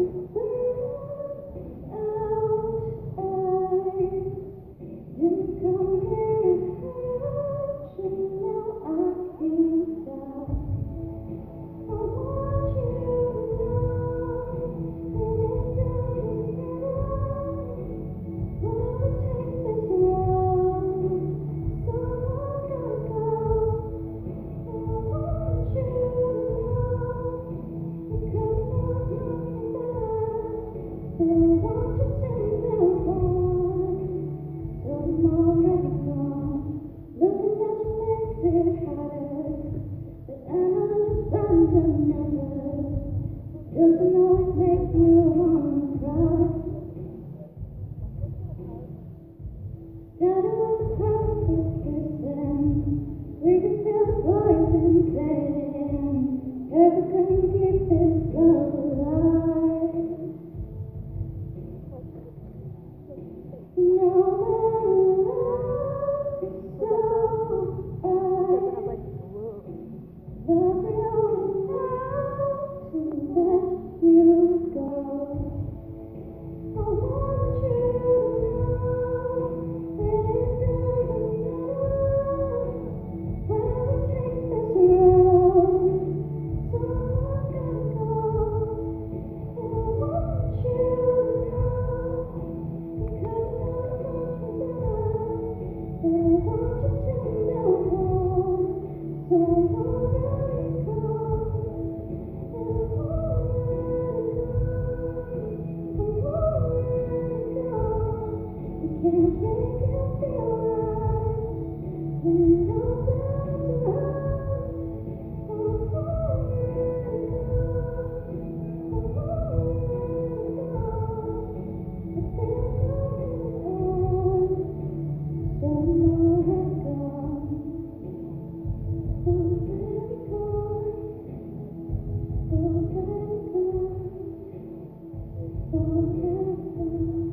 Doesn't always make you wanna cry. That was a perfect kiss then. We could feel the voice insane. Ever couldn't keep this love alive. No love is so high. Love you now to let you go. I want you to know that it doesn't matter where we take this road. Someone's gotta go, and I want you to know because I want you better. And I want you to know, so I'm already gone, and I'm already gone. Can't make you feel right when you know that's right. I'm already gone. But there's no return, so I'm already gone. Already gone. Already gone.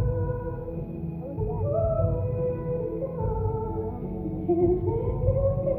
Can't make you